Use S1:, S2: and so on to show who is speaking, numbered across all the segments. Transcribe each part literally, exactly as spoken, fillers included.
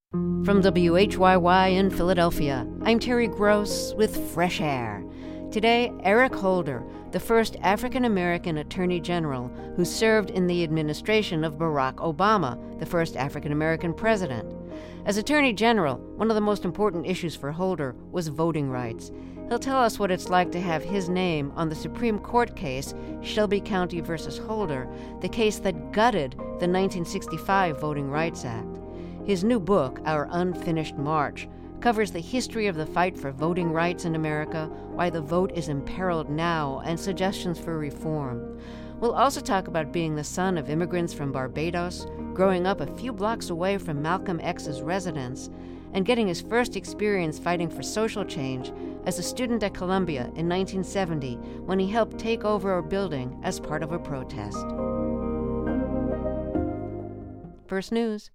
S1: From W H Y Y in Philadelphia, I'm Terry Gross with Fresh Air. Today, Eric Holder, the first African-American Attorney General who served in the administration of Barack Obama, the first African-American president. As Attorney General, one of the most important issues for Holder was voting rights. He'll tell us what it's like to have his name on the Supreme Court case, Shelby County versus Holder, the case that gutted the nineteen sixty-five Voting Rights Act. His new book, Our Unfinished March, covers the history of the fight for voting rights in America, why the vote is imperiled now, and suggestions for reform. We'll also talk about being the son of immigrants from Barbados, growing up a few blocks away from Malcolm X's residence, and getting his first experience fighting for social change as a student at Columbia in nineteen seventy when he helped take over a building as part of a protest. First News.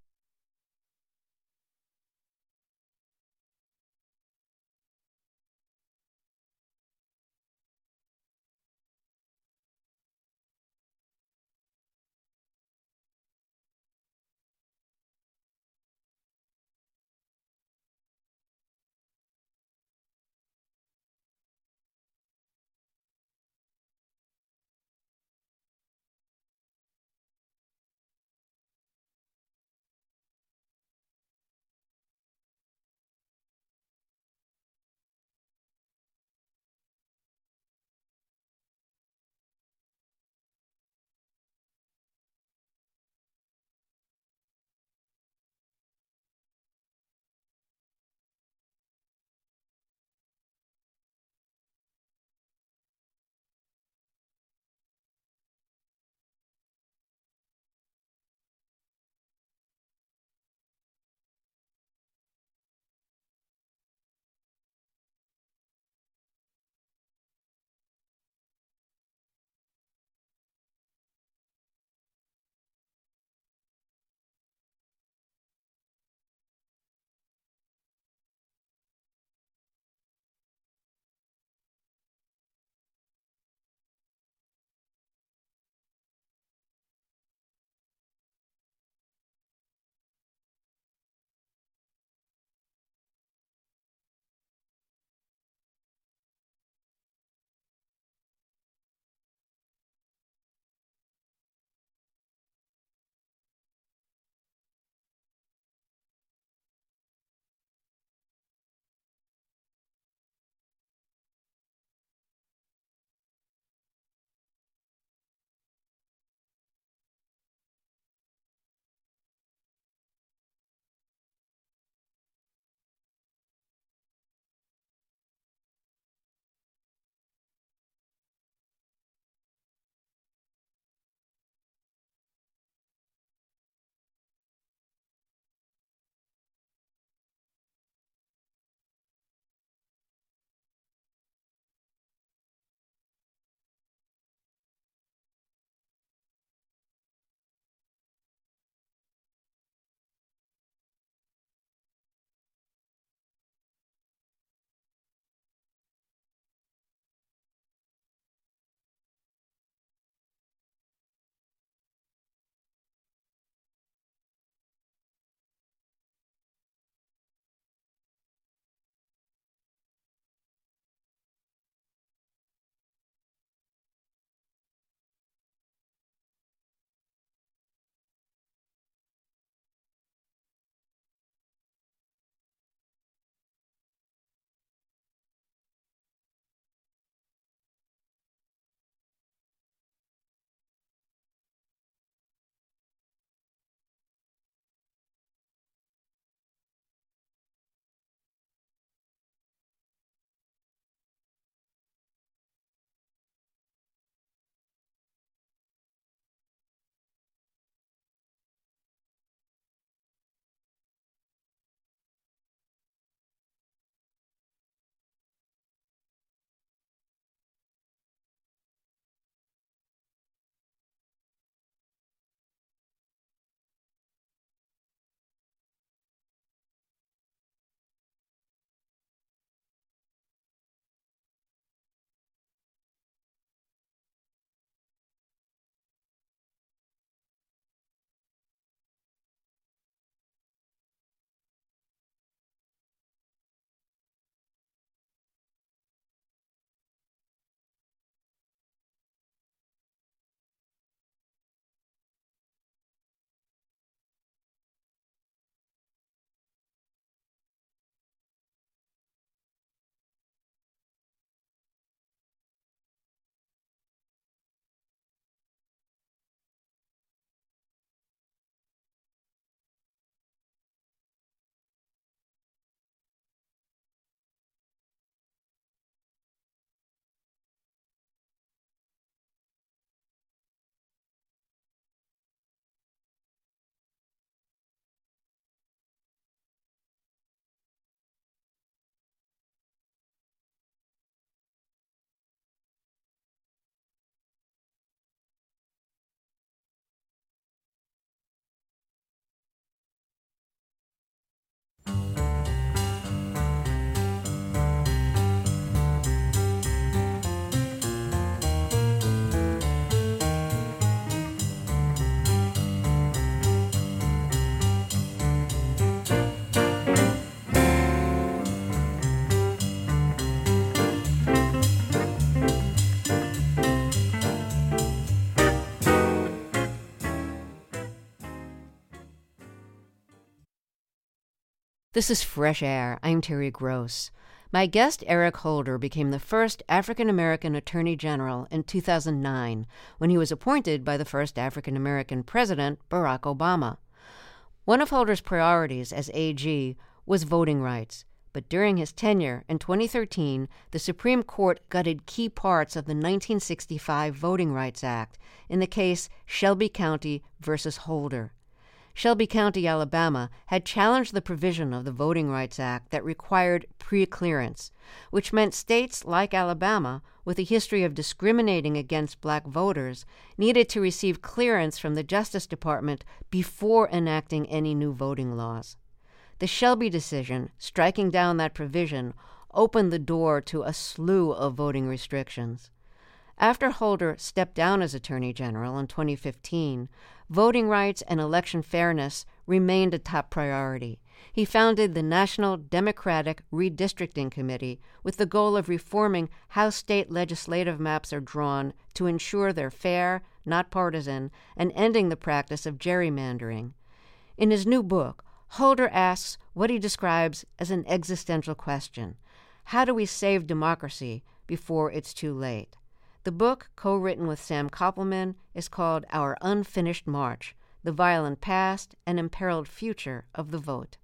S1: This is Fresh Air. I'm Terry Gross. My guest, Eric Holder, became the first African-American Attorney General in two thousand nine when he was appointed by the first African-American president, Barack Obama. One of Holder's priorities as A G was voting rights, but during his tenure in twenty thirteen, the Supreme Court gutted key parts of the nineteen sixty-five Voting Rights Act in the case Shelby County versus Holder. Shelby County, Alabama, had challenged the provision of the Voting Rights Act that required pre-clearance, which meant states like Alabama, with a history of discriminating against black voters, needed to receive clearance from the Justice Department before enacting any new voting laws. The Shelby decision, striking down that provision, opened the door to a slew of voting restrictions. After Holder stepped down as Attorney General in twenty fifteen, voting rights and election fairness remained a top priority. He founded the National Democratic Redistricting Committee with the goal of reforming how state legislative maps are drawn to ensure they're fair, not partisan, and ending the practice of gerrymandering. In his new book, Holder asks what he describes as an existential question. How do we save democracy before it's too late? The book, co-written with Sam Koppelman, is called Our Unfinished March, The Violent Past and Imperiled Future of the Vote.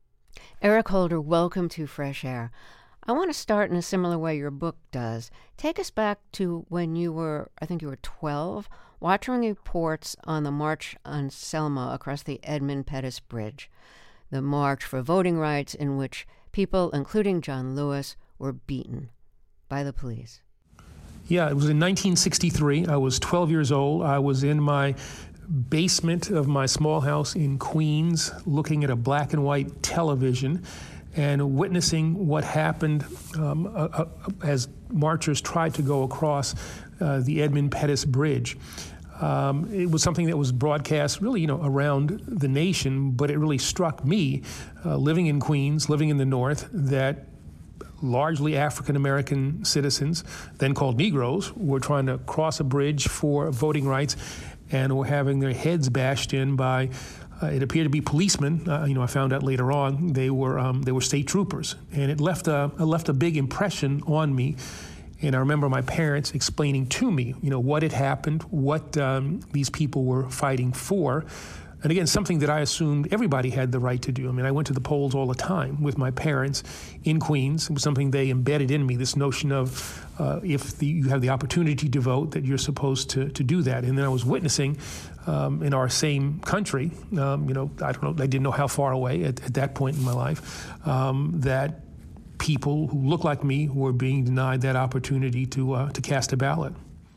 S1: Eric Holder, welcome to Fresh Air. I want to start in a similar way your book does. Take us back to when you were, I think you were twelve, watching reports on the March on Selma across the Edmund Pettus Bridge, the march for voting rights in which people, including John Lewis, were beaten by the police.
S2: Yeah, it was in nineteen sixty-three. I was twelve years old. I was in my basement of my small house in Queens, looking at a black and white television and witnessing what happened um, uh, uh, as marchers tried to go across uh, the Edmund Pettus Bridge. Um, it was something that was broadcast really, you know, around the nation, but it really struck me, uh, living in Queens, living in the North, that largely African-American citizens, then called Negroes, were trying to cross a bridge for voting rights and were having their heads bashed in by, uh, it appeared to be policemen. Uh, you know, I found out later on they were um, they were state troopers. And it left a, it left a big impression on me. And I remember my parents explaining to me, you know, what had happened, what um, these people were fighting for. And again, something that I assumed everybody had the right to do. I mean, I went to the polls all the time with my parents in Queens. It was something they embedded in me, this notion of uh, if the, you have the opportunity to vote, that you're supposed to, to do that. And then I was witnessing um, in our same country, um, you know, I don't know, I didn't know how far away at, at that point in my life, um, that people who look like me were being denied that opportunity to uh, to cast a ballot.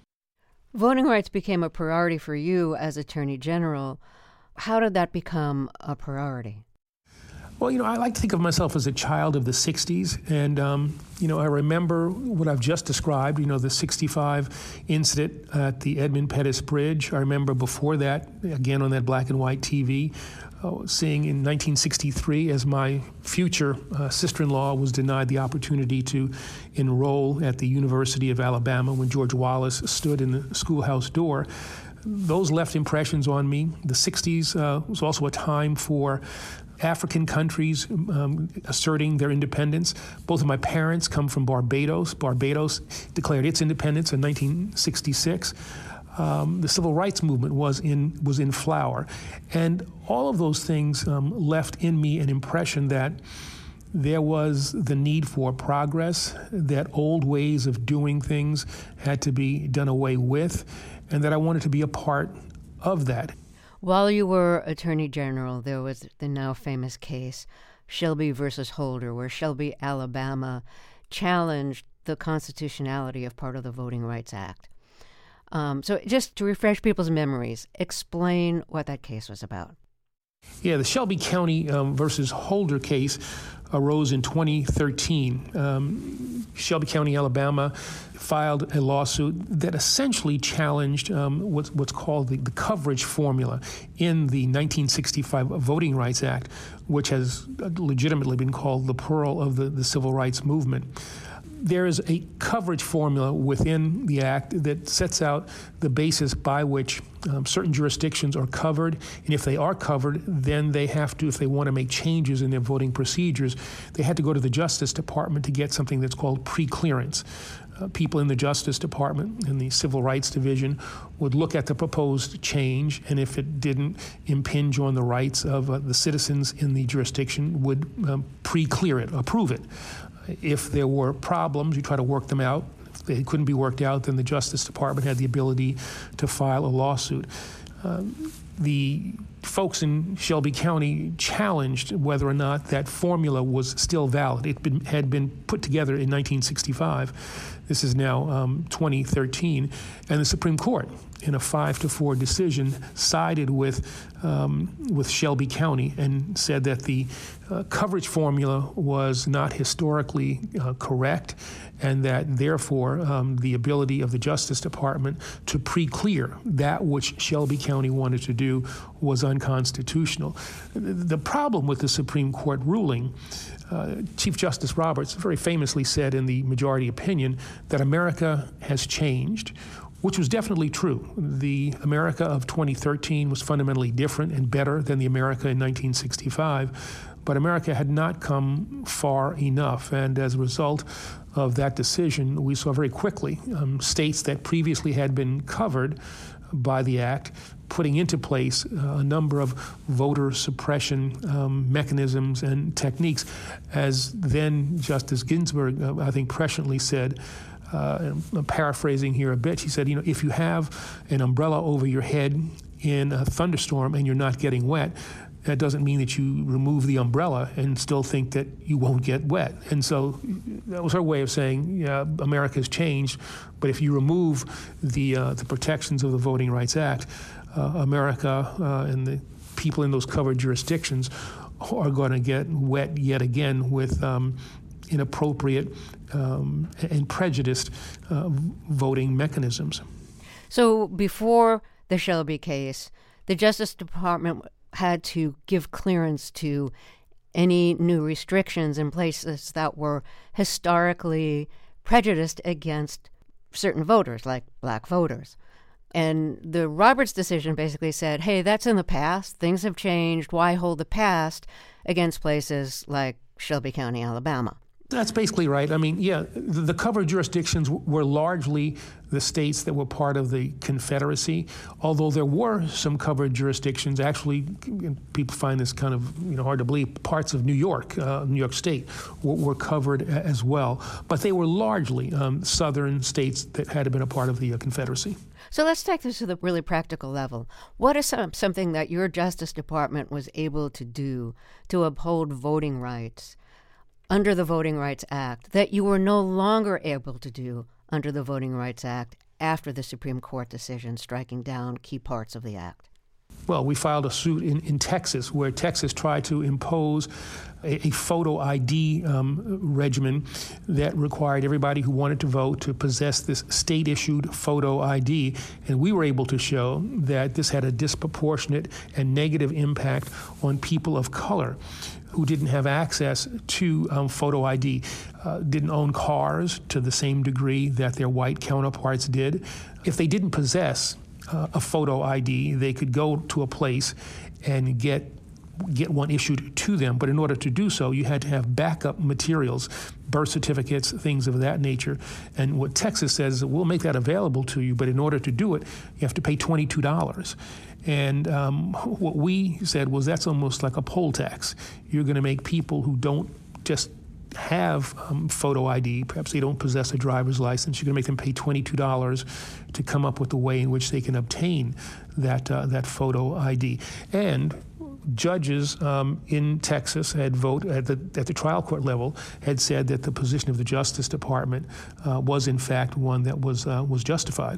S1: Voting rights became a priority for you as Attorney General. How did that become a priority?
S2: Well, you know, I like to think of myself as a child of the sixties. And, um, you know, I remember what I've just described, you know, the sixty-five incident at the Edmund Pettus Bridge. I remember before that, again on that black and white T V, uh, seeing in nineteen sixty-three as my future uh, sister-in-law was denied the opportunity to enroll at the University of Alabama when George Wallace stood in the schoolhouse door. Those left impressions on me. The sixties uh, was also a time for African countries um, asserting their independence. Both of my parents come from Barbados. Barbados declared its independence in nineteen sixty-six. Um, the civil rights movement was in was in flower. And all of those things um, left in me an impression that there was the need for progress, that old ways of doing things had to be done away with, and that I wanted to be a part of that.
S1: While you were Attorney General, there was the now famous case, Shelby versus Holder, where Shelby, Alabama, challenged the constitutionality of part of the Voting Rights Act. Um, so just to refresh people's memories, explain what that case was about.
S2: Yeah, the Shelby County um, versus Holder case arose in twenty thirteen. Um, Shelby County, Alabama, filed a lawsuit that essentially challenged um, what's, what's called the, the coverage formula in the nineteen sixty-five Voting Rights Act, which has legitimately been called the pearl of the, the civil rights movement. there is a coverage formula within the Act that sets out the basis by which um, certain jurisdictions are covered. And if they are covered, then they have to, if they want to make changes in their voting procedures, they had to go to the Justice Department to get something that's called pre-clearance. Uh, people in the Justice Department, in the Civil Rights Division, would look at the proposed change, and if it didn't impinge on the rights of uh, the citizens in the jurisdiction, would um, pre-clear it, approve it. If there were problems, you try to work them out. If they couldn't be worked out, then the Justice Department had the ability to file a lawsuit. Uh, the folks in Shelby County challenged whether or not that formula was still valid. It been, had been put together in nineteen sixty-five. This is now um, twenty thirteen, and the Supreme Court, in a five to four decision, sided with um, with Shelby County and said that the uh, coverage formula was not historically uh, correct, and that therefore um, the ability of the Justice Department to pre-clear that which Shelby County wanted to do was unconstitutional. The problem with the Supreme Court ruling, uh, Chief Justice Roberts very famously said in the majority opinion that America has changed, which was definitely true. The America of twenty thirteen was fundamentally different and better than the America in nineteen sixty-five, but America had not come far enough, and as a result of that decision, we saw very quickly um, states that previously had been covered by the Act putting into place uh, a number of voter suppression um, mechanisms and techniques. As then Justice Ginsburg, uh, I think, presciently said, Uh, I'm paraphrasing here a bit. She said, you know, if you have an umbrella over your head in a thunderstorm and you're not getting wet, that doesn't mean that you remove the umbrella and still think that you won't get wet. And so that was her way of saying, yeah, America's changed, but if you remove the uh, the protections of the Voting Rights Act, uh, America uh, and the people in those covered jurisdictions are going to get wet yet again with um, inappropriate um, and prejudiced uh, voting mechanisms.
S1: So before the Shelby case, the Justice Department had to give clearance to any new restrictions in places that were historically prejudiced against certain voters, like black voters. And the Roberts decision basically said, hey, that's in the past. Things have changed. Why hold the past against places like Shelby County, Alabama?
S2: That's basically right. I mean, yeah, the, the covered jurisdictions were largely the states that were part of the Confederacy, although there were some covered jurisdictions. Actually, people find this kind of you know hard to believe. Parts of New York, uh, New York State, were, were covered as well, but they were largely um, southern states that had been a part of the uh, Confederacy.
S1: So let's take this to the really practical level. What is some, something that your Justice Department was able to do to uphold voting rights under the Voting Rights Act that you were no longer able to do under the Voting Rights Act after the Supreme Court decision striking down key parts of the Act?
S2: Well, we filed a suit in, in Texas where Texas tried to impose a, a photo I D um, regimen that required everybody who wanted to vote to possess this state-issued photo I D. And we were able to show that this had a disproportionate and negative impact on people of color who didn't have access to um, photo I D, uh, didn't own cars to the same degree that their white counterparts did. If they didn't possess uh, a photo I D, they could go to a place and get get one issued to them. But in order to do so, you had to have backup materials, birth certificates, things of that nature. And what Texas says is, we'll make that available to you, but in order to do it, you have to pay twenty-two dollars. And um, what we said was that's almost like a poll tax. You're going to make people who don't just have um, photo I D, perhaps they don't possess a driver's license, you're going to make them pay twenty-two dollars to come up with the way in which they can obtain that uh, that photo I D. And judges um, in Texas had vote at the at the trial court level had said that the position of the Justice Department uh, was in fact one that was uh, was justified.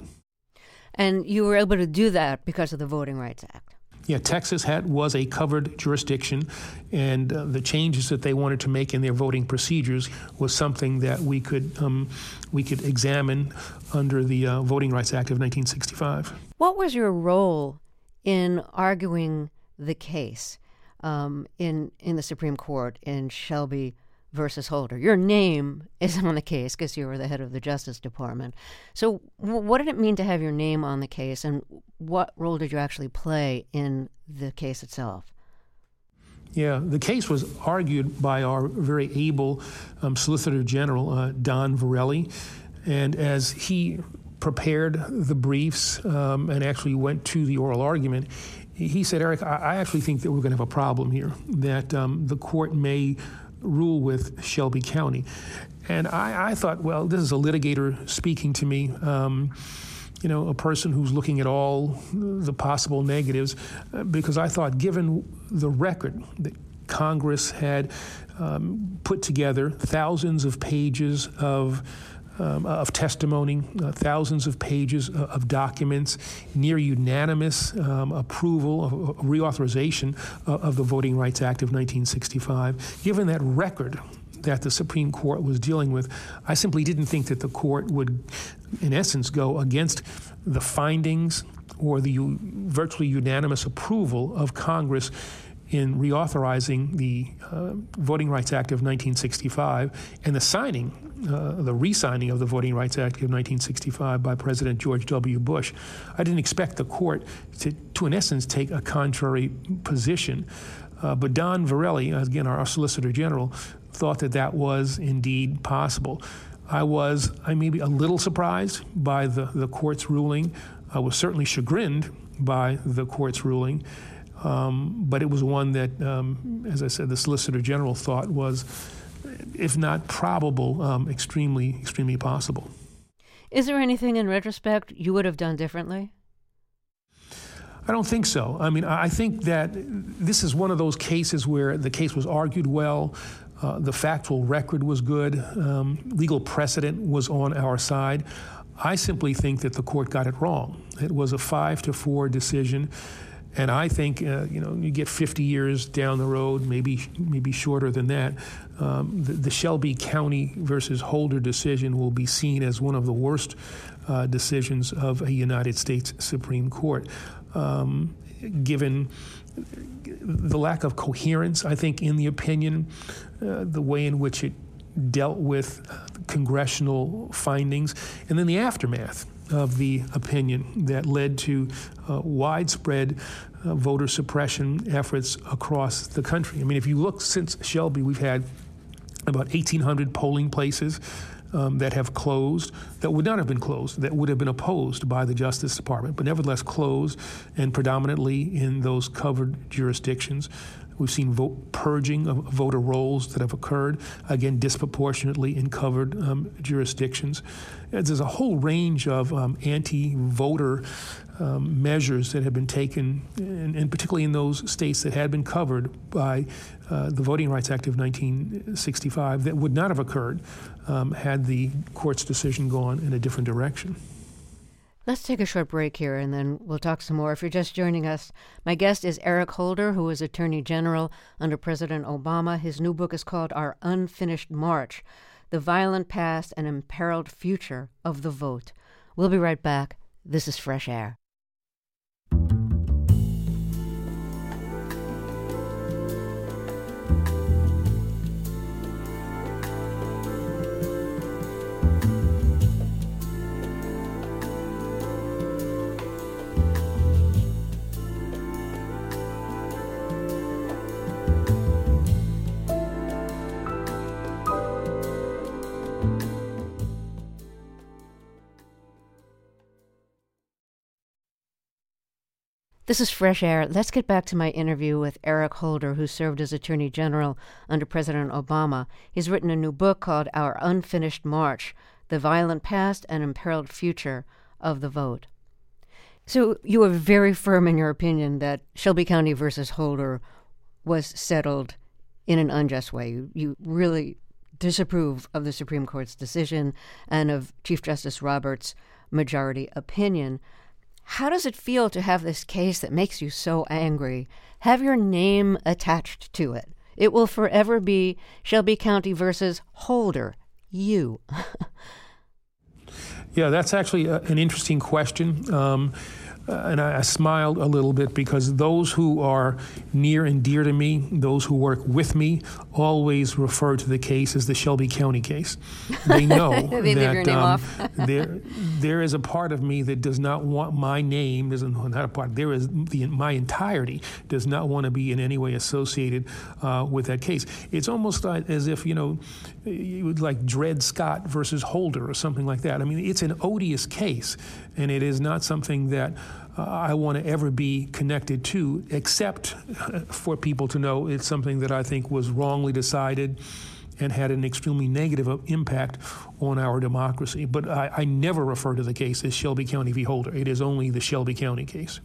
S1: And you were able to do that because of the Voting Rights Act.
S2: Yeah, Texas had was a covered jurisdiction, and uh, the changes that they wanted to make in their voting procedures was something that we could um, we could examine under the uh, Voting Rights Act of nineteen sixty-five.
S1: What was your role in arguing the case um, in in the Supreme Court in Shelby versus Holder. Your name is on the case because you were the head of the Justice Department. So w- what did it mean to have your name on the case, and what role did you actually play in the case itself?
S2: Yeah, the case was argued by our very able um, Solicitor General, uh, Don Verrilli, and as he prepared the briefs um, and actually went to the oral argument, he said, Eric, I, I actually think that we're going to have a problem here, that um, the court may rule with Shelby County. And I, I thought, well, this is a litigator speaking to me, um, you know, a person who's looking at all the possible negatives, uh, because I thought, given the record that Congress had um, put together, thousands of pages of Um, of testimony, uh, thousands of pages uh, of documents, near unanimous um, approval, of, of reauthorization uh, of the Voting Rights Act of nineteen sixty-five. Given that record that the Supreme Court was dealing with, I simply didn't think that the court would, in essence, go against the findings or the u- virtually unanimous approval of Congress in reauthorizing the uh, Voting Rights Act of nineteen sixty-five and the signing, uh, the re-signing of the Voting Rights Act of nineteen sixty-five by President George W. Bush. I didn't expect the court to, to in essence, take a contrary position. Uh, but Don Verrilli, again, our, our Solicitor General, thought that that was indeed possible. I was, I may be a little surprised by the, the court's ruling. I was certainly chagrined by the court's ruling. Um, but it was one that, um, as I said, the Solicitor General thought was, if not probable, um, extremely, extremely possible.
S1: Is there anything in retrospect you would have done differently?
S2: I don't think so. I mean, I think that this is one of those cases where the case was argued well, uh, the factual record was good, um, legal precedent was on our side. I simply think that the court got it wrong. It was a five to four decision. And I think, uh, you know, you get fifty years down the road, maybe maybe shorter than that, um, the, the Shelby County versus Holder decision will be seen as one of the worst uh, decisions of a United States Supreme Court, um, given the lack of coherence, I think, in the opinion, uh, the way in which it dealt with uh, congressional findings, and then the aftermath of the opinion that led to uh, widespread uh, voter suppression efforts across the country. I mean, if you look since Shelby, we've had about eighteen hundred polling places um, that have closed, that would not have been closed, that would have been opposed by the Justice Department, but nevertheless closed, and predominantly in those covered jurisdictions. We've seen vote purging of voter rolls that have occurred, again, disproportionately in covered um, jurisdictions. And there's a whole range of um, anti-voter um, measures that have been taken, and, and particularly in those states that had been covered by uh, the Voting Rights Act of nineteen sixty-five, that would not have occurred um, had the court's decision gone in a different direction.
S1: Let's take a short break here, and then we'll talk some more. If you're just joining us, my guest is Eric Holder, who was Attorney General under President Obama. His new book is called Our Unfinished March, The Violent Past and Imperiled Future of the Vote. We'll be right back. This is Fresh Air. This is Fresh Air. Let's get back to my interview with Eric Holder, who served as Attorney General under President Obama. He's written a new book called Our Unfinished March, The Violent Past and Imperiled Future of the Vote. So you were very firm in your opinion that Shelby County versus Holder was settled in an unjust way. You, you really disapprove of the Supreme Court's decision and of Chief Justice Roberts' majority opinion. How does it feel to have this case that makes you so angry have your name attached to it? It will forever be Shelby County versus Holder, you.
S2: Yeah, that's actually a, an interesting question. Um, Uh, and I, I smiled a little bit because those who are near and dear to me, those who work with me, always refer to the case as the Shelby County case. They know
S1: they leave
S2: that
S1: your name
S2: um,
S1: off.
S2: there there is a part of me that does not want my name. There's not a part. There is the, my entirety does not want to be in any way associated uh, with that case. It's almost like, as if you know, you would like Dred Scott versus Holder or something like that. I mean, it's an odious case, and it is not something that uh, I want to ever be connected to, except for people to know it's something that I think was wrongly decided and had an extremely negative impact on our democracy. But I, I never refer to the case as Shelby County v. Holder. It is only the Shelby County case.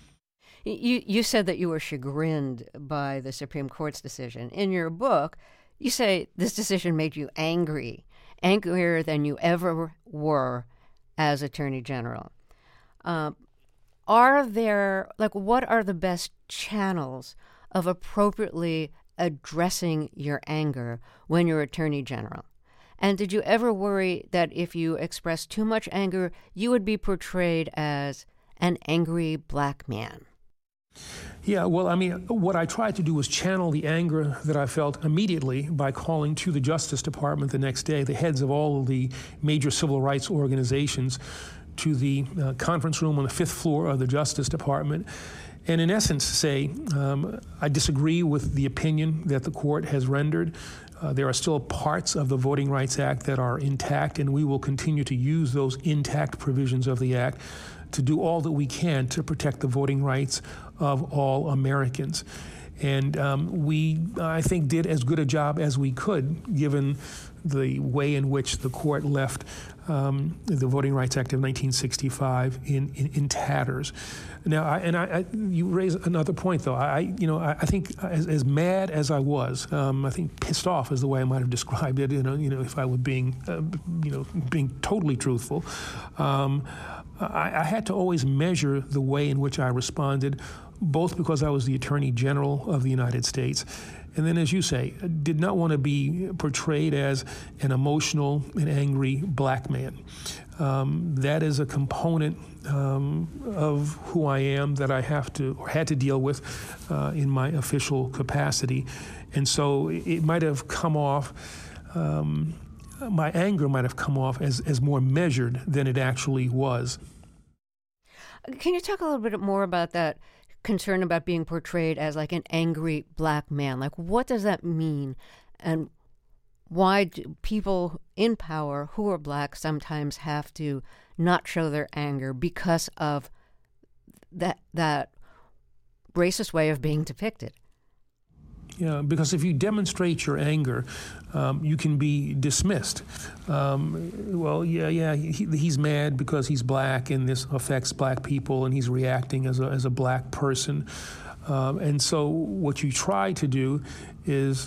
S1: You, you said that you were chagrined by the Supreme Court's decision. In your book, you say this decision made you angry, angrier than you ever were as Attorney General. Uh, are there, like, what are the best channels of appropriately addressing your anger when you're Attorney General? And did you ever worry that if you expressed too much anger, you would be portrayed as an angry black man?
S2: Yeah, well, I mean, what I tried to do was channel the anger that I felt immediately by calling to the Justice Department the next day, the heads of all of the major civil rights organizations, to the uh, conference room on the fifth floor of the Justice Department, and in essence say, um, I disagree with the opinion that the court has rendered. Uh, there are still parts of the Voting Rights Act that are intact, and we will continue to use those intact provisions of the Act to do all that we can to protect the voting rights of all Americans. And um, we, I think, did as good a job as we could, given the way in which the court left um, the Voting Rights Act of nineteen sixty-five in, in, in tatters. Now, I, and I, I, you raise another point, though. I, you know, I, I think as, as mad as I was, um, I think pissed off is the way I might have described it. You know, you know, if I were being, uh, you know, being totally truthful. Um, I, I had to always measure the way in which I responded, both because I was the Attorney General of the United States, and then, as you say, did not want to be portrayed as an emotional and angry black man. Um, that is a component um, of who I am that I have to, or had to deal with uh, in my official capacity. And so it might have come off, um, my anger might have come off as, as more measured than it actually was.
S1: Can you talk a little bit more about that concern about being portrayed as like an angry black man? Like, what does that mean? And why do people in power who are black sometimes have to not show their anger because of that that racist way of being depicted?
S2: Yeah, because if you demonstrate your anger, um, you can be dismissed. Um, well, yeah, yeah, he, he's mad because he's black, and this affects black people, and he's reacting as a as a black person. Um, and so, what you try to do is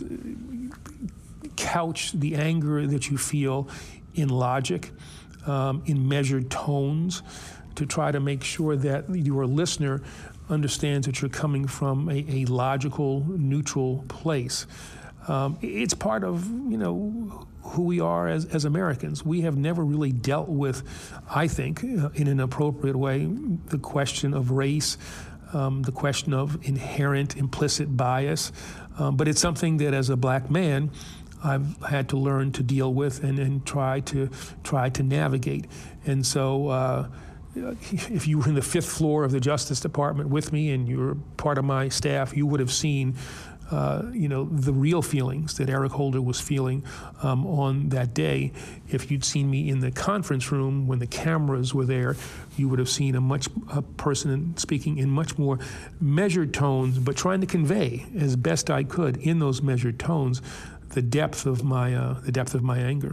S2: couch the anger that you feel in logic, um, in measured tones, to try to make sure that your listener understands that you're coming from a, a logical, neutral place. Um, it's part of, you know, who we are as, as Americans. We have never really dealt with, I think, uh, in an appropriate way, the question of race, um, the question of inherent implicit bias. Um, but it's something that, as a black man, I've had to learn to deal with and, and try to try to navigate. And so, uh, if you were in the fifth floor of the Justice Department with me and you were part of my staff, you would have seen, uh, you know, the real feelings that Eric Holder was feeling um, on that day. If you'd seen me in the conference room when the cameras were there, you would have seen a much a person speaking in much more measured tones, but trying to convey as best I could in those measured tones the depth of my uh, the depth of my anger.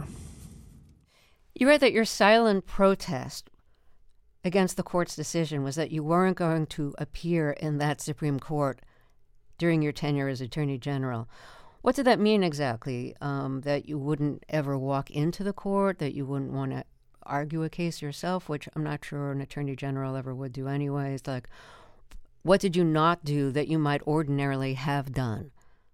S1: You read that your silent protest against the court's decision was that you weren't going to appear in that Supreme Court during your tenure as Attorney General. What did that mean exactly? Um, that you wouldn't ever walk into the court, that you wouldn't want to argue a case yourself, which I'm not sure an Attorney General ever would do anyways. Like, what did you not do that you might ordinarily have done?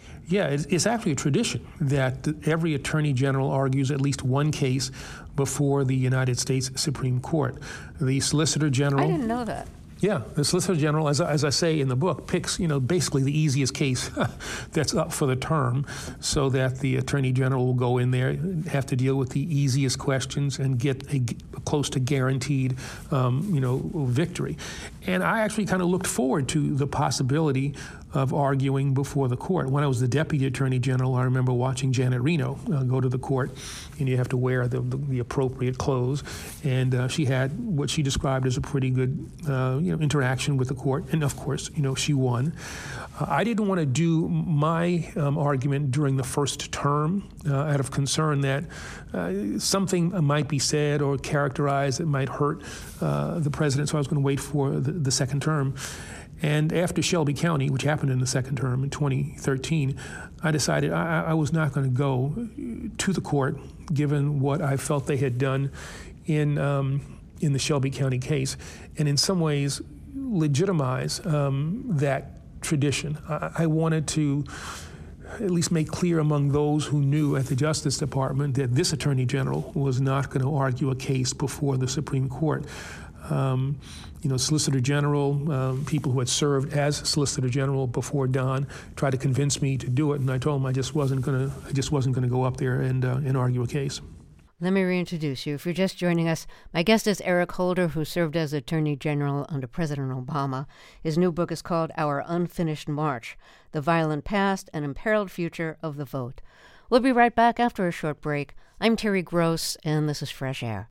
S2: Yeah, it's actually a tradition that every attorney general argues at least one case before the United States Supreme Court. The Solicitor General...
S1: I didn't know that.
S2: Yeah, the Solicitor General, as, as I say in the book, picks, you know, basically the easiest case that's up for the term, so that the Attorney General will go in there, have to deal with the easiest questions, and get a, a close to guaranteed, um, you know, victory. And I actually kind of looked forward to the possibility of arguing before the court. When I was the Deputy Attorney General, I remember watching Janet Reno uh, go to the court, and you have to wear the, the, the appropriate clothes. And uh, she had what she described as a pretty good, uh, you know, interaction with the court. And of course, you know, she won. Uh, I didn't want to do my um, argument during the first term uh, out of concern that uh, something might be said or characterized that might hurt uh, the president. So I was going to wait for the, the second term. And after Shelby County, which happened in the second term in twenty thirteen, I decided I, I was not going to go to the court, given what I felt they had done in um, in the Shelby County case, and in some ways legitimize um, that tradition. I, I wanted to at least make clear among those who knew at the Justice Department that this Attorney General was not going to argue a case before the Supreme Court. Um, you know, Solicitor General, um, people who had served as Solicitor General before Don tried to convince me to do it, and I told them I just wasn't going to. I just wasn't going to go up there and uh, and argue a case.
S1: Let me reintroduce you. If you're just joining us, my guest is Eric Holder, who served as Attorney General under President Obama. His new book is called Our Unfinished March: The Violent Past and Imperiled Future of the Vote. We'll be right back after a short break. I'm Terry Gross, and this is Fresh Air.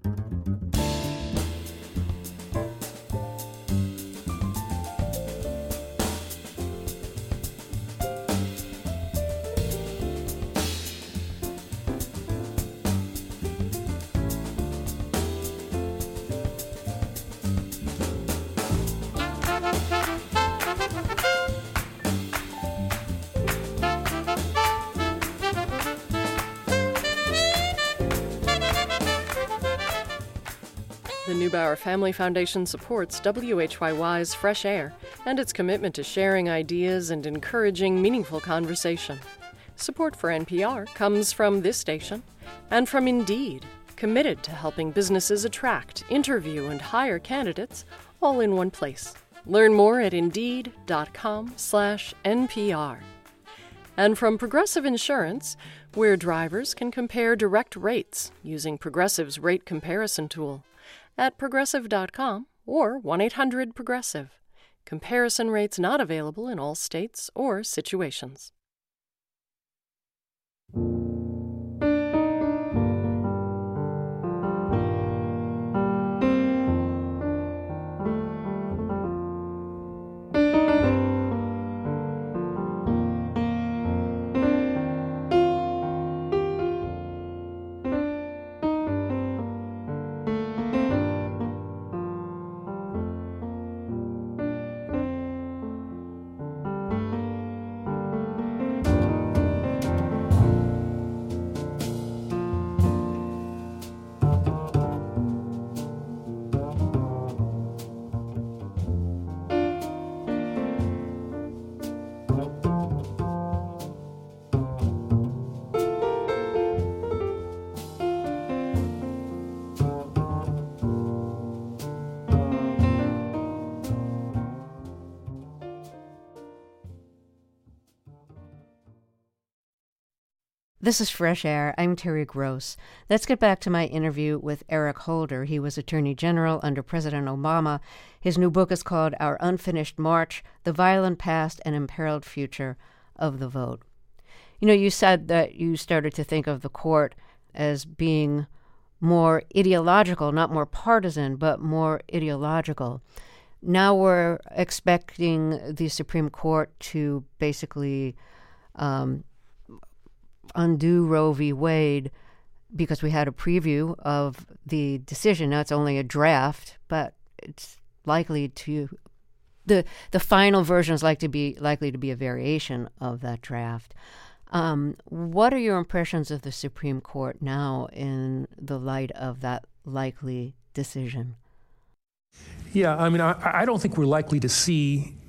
S3: The Neubauer Family Foundation supports W H Y Y's Fresh Air and its commitment to sharing ideas and encouraging meaningful conversation. Support for N P R comes from this station and from Indeed, committed to helping businesses attract, interview, and hire candidates all in one place. Learn more at Indeed.com slash NPR. And from Progressive Insurance, where drivers can compare direct rates using Progressive's rate comparison tool at Progressive dot com or one eight hundred Progressive. Comparison rates not available in all states or situations. This is Fresh Air. I'm Terry Gross. Let's get back to my interview with Eric Holder. He was Attorney General under President Obama. His new book is called Our Unfinished March: The Violent Past and Imperiled Future of the Vote. You know, you said that you started to think of the court as being more ideological, not more partisan, but more ideological. Now we're expecting the Supreme Court to basically um, undo Roe v. Wade because we had a preview of the decision. Now it's only a draft, but it's likely to the the final version is like to be likely to be a variation of that draft. Um, what are your impressions of the Supreme Court now in the light of that likely decision?
S2: Yeah, I mean, I, I don't think we're likely to see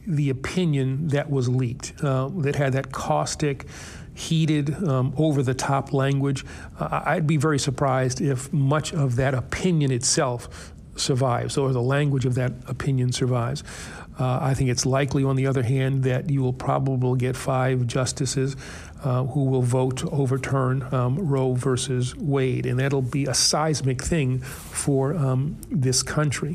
S2: the opinion that was leaked, uh, that had that caustic, heated, um, over-the-top language. Uh, I'd be very surprised if much of that opinion itself survives, or the language of that opinion survives. Uh, I think it's likely, on the other hand, that you will probably get five justices uh, who will vote to overturn um, Roe versus Wade, and that'll be a seismic thing for um, this country.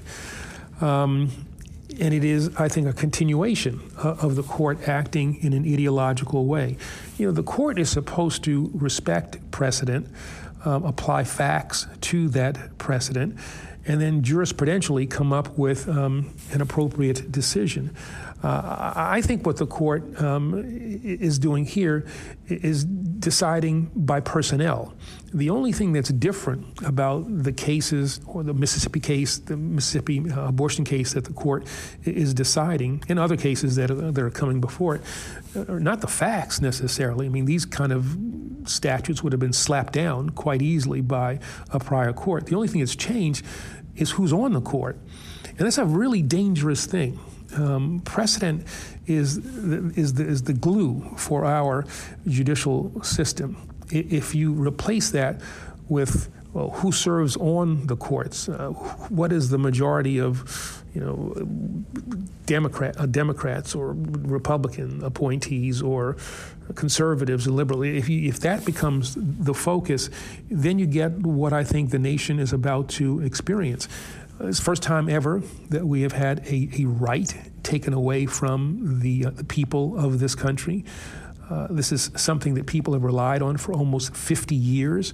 S2: Um, and it is, I think, a continuation uh, of the court acting in an ideological way. You know, the court is supposed to respect precedent, um, apply facts to that precedent, and then jurisprudentially come up with um, an appropriate decision. Uh, I think what the court um, is doing here is deciding by personnel. The only thing that's different about the cases, or the Mississippi case, the Mississippi uh, abortion case that the court is deciding, and other cases that are, that are coming before it, are not the facts necessarily. I mean, these kind of statutes would have been slapped down quite easily by a prior court. The only thing that's changed is who's on the court. And that's a really dangerous thing. Um, precedent is the, is, the, is the glue for our judicial system. If you replace that with, well, who serves on the courts, uh, what is the majority of, you know, Democrat, uh, Democrats or Republican appointees or conservatives and liberals, if, you, if that becomes the focus, then you get what I think the nation is about to experience. It's the first time ever that we have had a, a right taken away from the, uh, the people of this country. Uh, this is something that people have relied on for almost fifty years.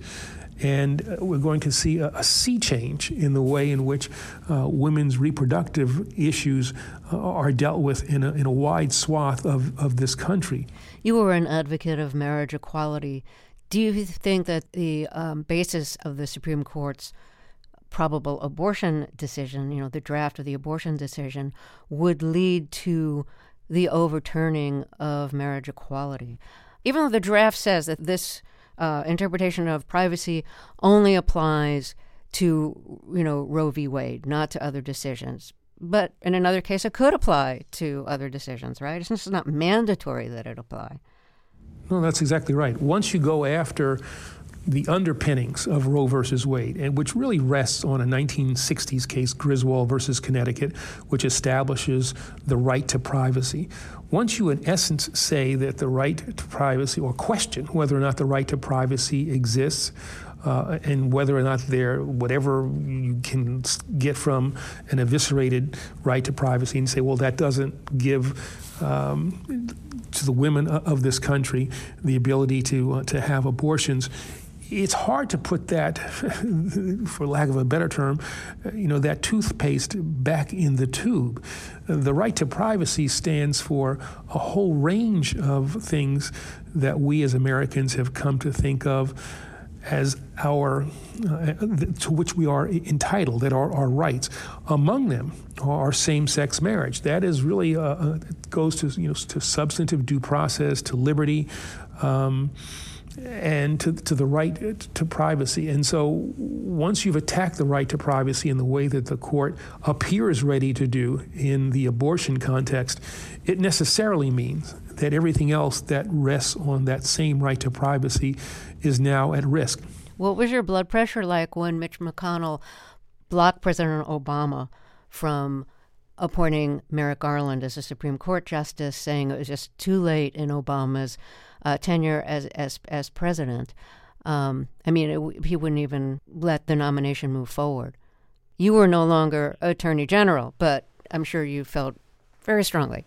S2: And uh, we're going to see a, a sea change in the way in which uh, women's reproductive issues uh, are dealt with in a, in a wide swath of, of this country.
S3: You were an advocate of marriage equality. Do you think that the um, basis of the Supreme Court's probable abortion decision, you know, the draft of the abortion decision, would lead to the overturning of marriage equality? Even though the draft says that this uh, interpretation of privacy only applies to, you know, Roe v. Wade, not to other decisions. But in another case, it could apply to other decisions, right? It's just not mandatory that it apply.
S2: No, that's exactly right. Once you go after the underpinnings of Roe versus Wade, and which really rests on a nineteen sixties case, Griswold versus Connecticut, which establishes the right to privacy. Once you, in essence, say that the right to privacy, or question whether or not the right to privacy exists, uh, and whether or not there, whatever you can get from an eviscerated right to privacy, and say, well, that doesn't give um, to the women of this country the ability to uh, to have abortions. It's hard to put that, for lack of a better term, you know, that toothpaste back in the tube. The right to privacy stands for a whole range of things that we as Americans have come to think of as our, uh, to which we are entitled, that are our rights. Among them are same-sex marriage. That is really, uh, it goes to, you know, to substantive due process, to liberty, um, and to, to the right to privacy. And so once you've attacked the right to privacy in the way that the court appears ready to do in the abortion context, it necessarily means that everything else that rests on that same right to privacy is now at risk.
S3: What was your blood pressure like when Mitch McConnell blocked President Obama from appointing Merrick Garland as a Supreme Court justice, saying it was just too late in Obama's uh, tenure as as as president? Um, I mean, it, he wouldn't even let the nomination move forward. You were no longer Attorney General, but I'm sure you felt very strongly.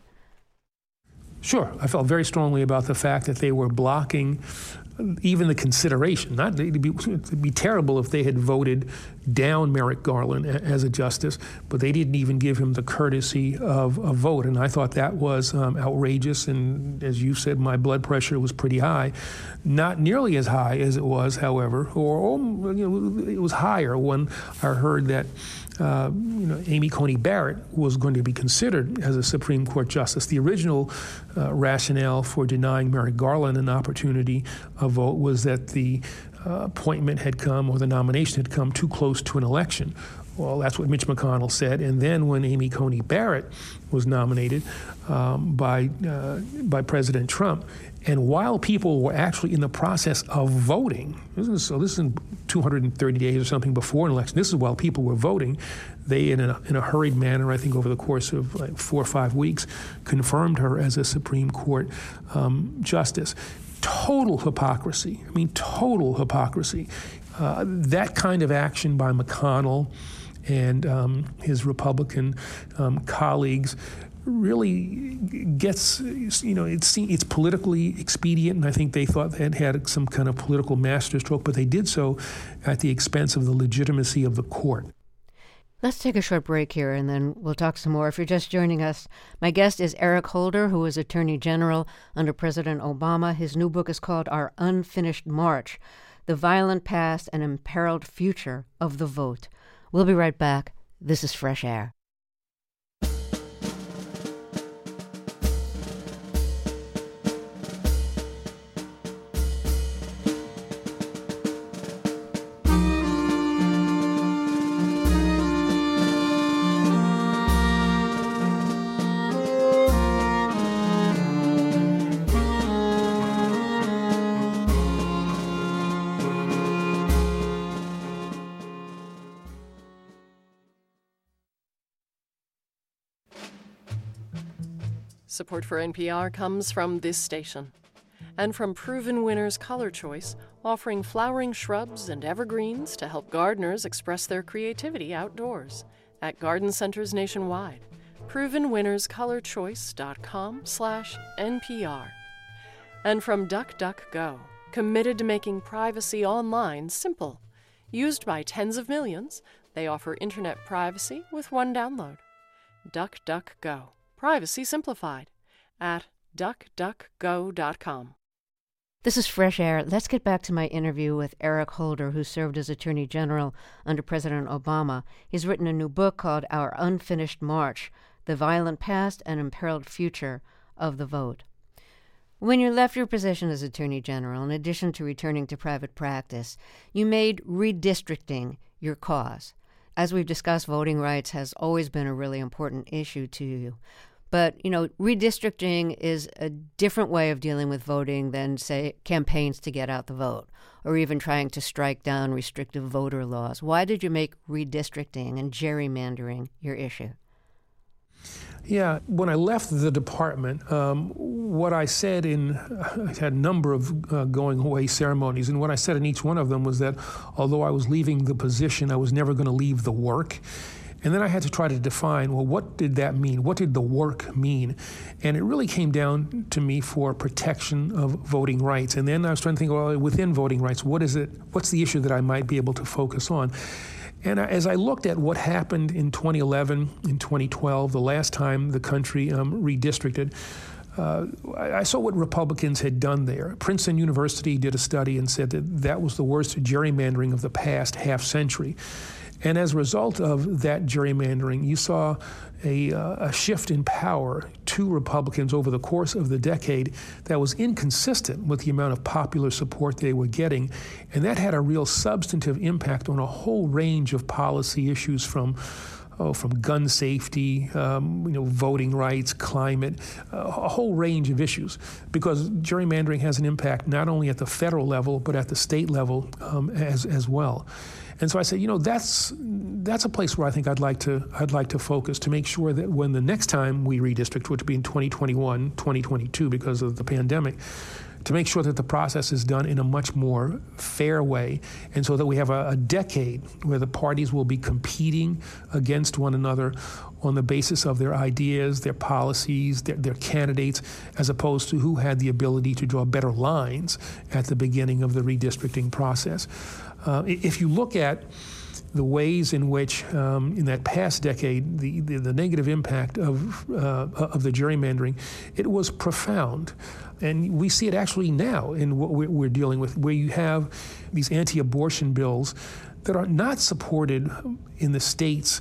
S2: Sure. I felt very strongly about the fact that they were blocking even the consideration. Not it'd be, it'd be terrible if they had voted down Merrick Garland as a justice, but they didn't even give him the courtesy of a vote. And I thought that was um, outrageous. And as you said, my blood pressure was pretty high. Not nearly as high as it was, however, or, or you know, it was higher when I heard that Uh, you know, Amy Coney Barrett was going to be considered as a Supreme Court justice. The original uh, rationale for denying Merrick Garland an opportunity of vote was that the uh, appointment had come, or the nomination had come, too close to an election. Well, that's what Mitch McConnell said. And then when Amy Coney Barrett was nominated um, by uh, by President Trump, and while people were actually in the process of voting, this is, so this is in two hundred thirty days or something before an election, this is while people were voting, they, in a, in a hurried manner, I think over the course of like four or five weeks, confirmed her as a Supreme Court um, justice. Total hypocrisy. I mean, total hypocrisy. Uh, that kind of action by McConnell and um, his Republican um, colleagues really gets, you know, it's it's politically expedient, and I think they thought they had had some kind of political masterstroke, but they did so at the expense of the legitimacy of the court.
S3: Let's take a short break here, and then we'll talk some more. If you're just joining us, my guest is Eric Holder, who was Attorney General under President Obama. His new book is called Our Unfinished March: The Violent Past and Imperiled Future of the Vote. We'll be right back. This is Fresh Air.
S4: Support for N P R comes from this station and from Proven Winners Color Choice, offering flowering shrubs and evergreens to help gardeners express their creativity outdoors at garden centers nationwide. proven winners color choice dot com slash N P R. And from DuckDuckGo, committed to making privacy online simple. Used by tens of millions, they offer internet privacy with one download. DuckDuckGo. Privacy simplified at duck duck go dot com.
S3: This is Fresh Air. Let's get back to my interview with Eric Holder, who served as Attorney General under President Obama. He's written a new book called Our Unfinished March: The Violent Past and Imperiled Future of the Vote. When you left your position as Attorney General, in addition to returning to private practice, you made redistricting your cause. As we've discussed, voting rights has always been a really important issue to you. But, you know, redistricting is a different way of dealing with voting than, say, campaigns to get out the vote, or even trying to strike down restrictive voter laws. Why did you make redistricting and gerrymandering your issue?
S2: Yeah, when I left the department, um, what I said in, I had a number of uh, going away ceremonies, and what I said in each one of them was that although I was leaving the position, I was never going to leave the work. And then I had to try to define, well, what did that mean? What did the work mean? And it really came down to me for protection of voting rights. And then I was trying to think, well, within voting rights, what is it? What's the issue that I might be able to focus on? And as I looked at what happened in twenty eleven, in twenty twelve, the last time the country um, redistricted, uh, I saw what Republicans had done there. Princeton University did a study and said that that was the worst gerrymandering of the past half century. And as a result of that gerrymandering, you saw a, uh, a shift in power to Republicans over the course of the decade that was inconsistent with the amount of popular support they were getting. And that had a real substantive impact on a whole range of policy issues, from Oh, from gun safety, um, you know, voting rights, climate, uh, a whole range of issues, because gerrymandering has an impact not only at the federal level but at the state level um, as as well. And so I said, you know, that's that's a place where I think I'd like to I'd like to focus, to make sure that when the next time we redistrict, which will be in twenty twenty-one, twenty twenty-two because of the pandemic, to make sure that the process is done in a much more fair way, and so that we have a, a decade where the parties will be competing against one another on the basis of their ideas, their policies, their, their candidates, as opposed to who had the ability to draw better lines at the beginning of the redistricting process. Uh, if you look at the ways in which, um, in that past decade, the, the, the negative impact of uh, of the gerrymandering, it was profound. And we see it actually now in what we're, we're dealing with, where you have these anti-abortion bills that are not supported in the states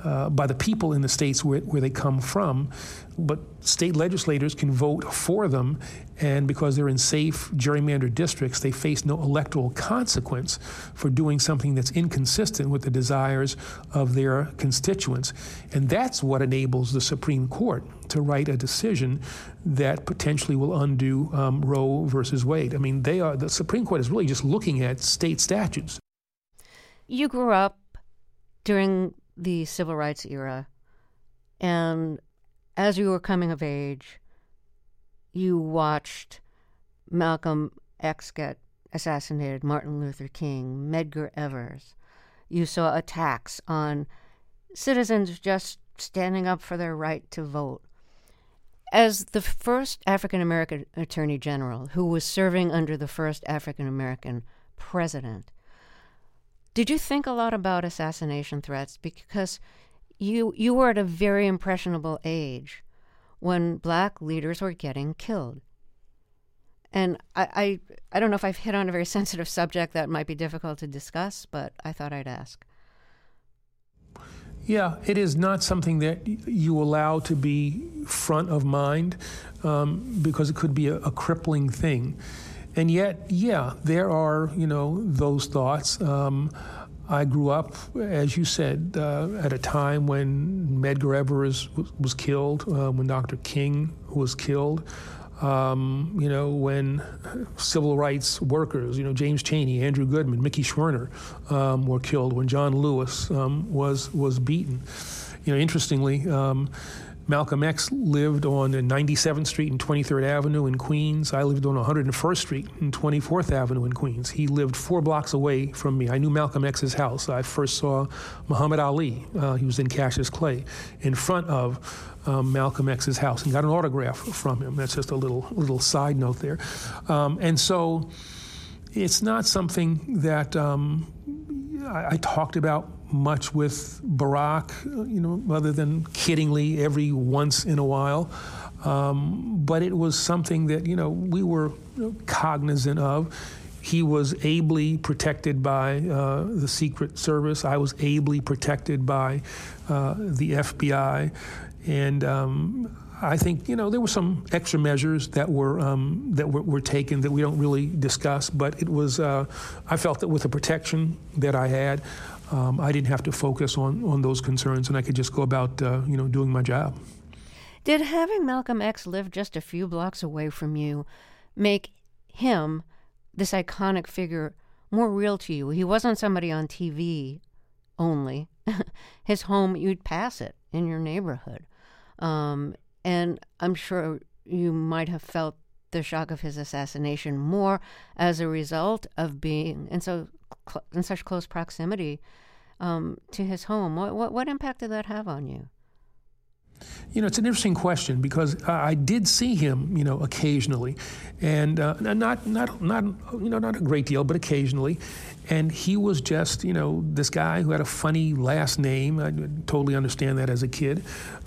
S2: uh, by the people in the states where, where they come from, but state legislators can vote for them, and because they're in safe gerrymandered districts, they face no electoral consequence for doing something that's inconsistent with the desires of their constituents. And that's what enables the Supreme Court to write a decision that potentially will undo um, Roe versus Wade. I mean, they are the Supreme Court is really just looking at state statutes.
S3: You grew up during the civil rights era, and as you were coming of age, you watched Malcolm X get assassinated, Martin Luther King, Medgar Evers. You saw attacks on citizens just standing up for their right to vote. As the first African-American Attorney General who was serving under the first African-American president, did you think a lot about assassination threats? Because you you were at a very impressionable age when black leaders were getting killed. And I, I, I don't know if I've hit on a very sensitive subject that might be difficult to discuss, but I thought I'd ask.
S2: Yeah, it is not something that you allow to be front of mind um, because it could be a, a crippling thing. And yet, yeah, there are, you know, those thoughts. Um, I grew up, as you said, uh, at a time when Medgar Evers was, was killed, uh, when Doctor King was killed. Um, you know, when civil rights workers, you know, James Chaney, Andrew Goodman, Mickey Schwerner um, were killed, when John Lewis um, was was beaten. You know, interestingly, um, Malcolm X lived on ninety-seventh Street and twenty-third Avenue in Queens. I lived on one hundred first Street and twenty-fourth Avenue in Queens. He lived four blocks away from me. I knew Malcolm X's house. I first saw Muhammad Ali. Uh, he was in Cassius Clay, in front of Um, Malcolm X's house, and got an autograph from him. That's just a little little side note there. Um, and so it's not something that um, I, I talked about much with Barack, you know, other than kiddingly every once in a while. Um, but it was something that, you know, we were cognizant of. He was ably protected by uh, the Secret Service. I was ably protected by uh, the F B I. And um, I think, you know, there were some extra measures that were um, that were, were taken that we don't really discuss. But it was, uh, I felt that with the protection that I had, um, I didn't have to focus on, on those concerns, and I could just go about, uh, you know, doing my job.
S3: Did having Malcolm X live just a few blocks away from you make him, this iconic figure, more real to you? He wasn't somebody on T V only. His home, you'd pass it in your neighborhood. Um, and I'm sure you might have felt the shock of his assassination more as a result of being in so in such close proximity um, to his home. What, what what impact did that have on you?
S2: You know, it's an interesting question because I did see him, you know, occasionally, and uh, not not not you know not a great deal, but occasionally. And he was just, you know, this guy who had a funny last name. I totally understand that as a kid.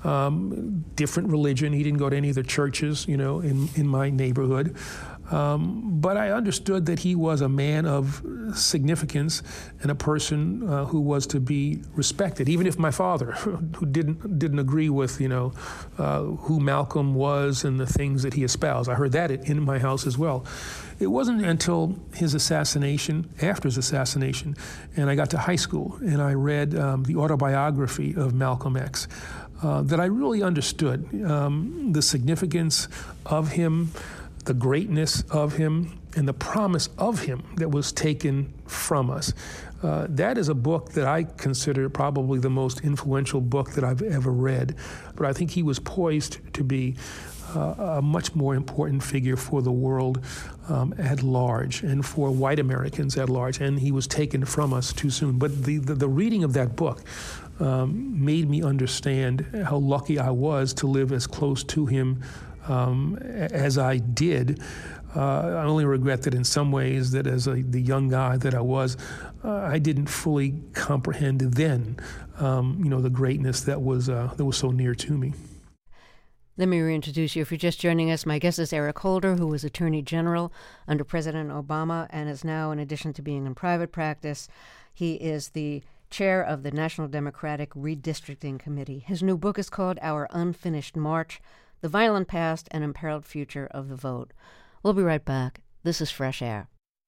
S2: Um, different religion. He didn't go to any of the churches, you know, in in my neighborhood. Um, but I understood that he was a man of significance and a person uh, who was to be respected, even if my father, who didn't didn't agree with, you know, uh, who Malcolm was and the things that he espoused. I heard that in my house as well. It wasn't until his assassination, after his assassination, and I got to high school and I read um, the autobiography of Malcolm X, uh, that I really understood um, the significance of him, the greatness of him, and the promise of him that was taken from us. Uh, that is a book that I consider probably the most influential book that I've ever read. But I think he was poised to be uh, a much more important figure for the world um, at large and for white Americans at large. And he was taken from us too soon. But the, the, the reading of that book um, made me understand how lucky I was to live as close to him Um, as I did. Uh, I only regret that in some ways that as a, the young guy that I was, uh, I didn't fully comprehend then, um, you know, the greatness that was uh, that was so near to me.
S3: Let me reintroduce you. If you're just joining us, my guest is Eric Holder, who was Attorney General under President Obama and is now, in addition to being in private practice, he is the chair of the National Democratic Redistricting Committee. His new book is called Our Unfinished March: The Violent Past and Imperiled Future of the Vote. We'll be right back. This is Fresh Air.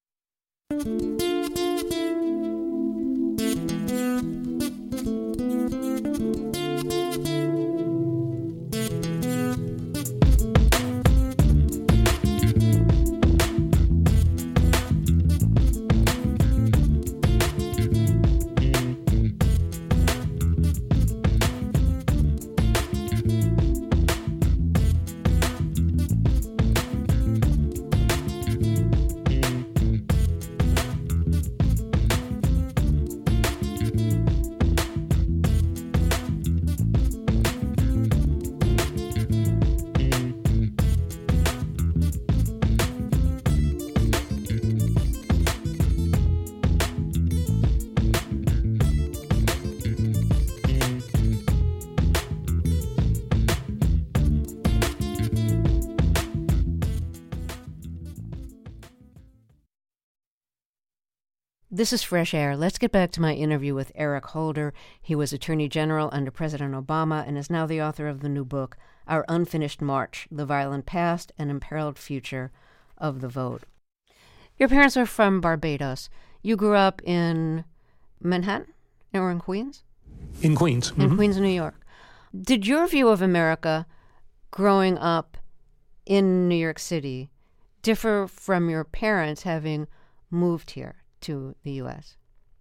S3: This is Fresh Air. Let's get back to my interview with Eric Holder. He was Attorney General under President Obama and is now the author of the new book, Our Unfinished March: The Violent Past and Imperiled Future of the Vote. Your parents are from Barbados. You grew up in Manhattan or in Queens?
S2: In Queens.
S3: In
S2: mm-hmm.
S3: Queens, New York. Did your view of America growing up in New York City differ from your parents having moved here to the U S?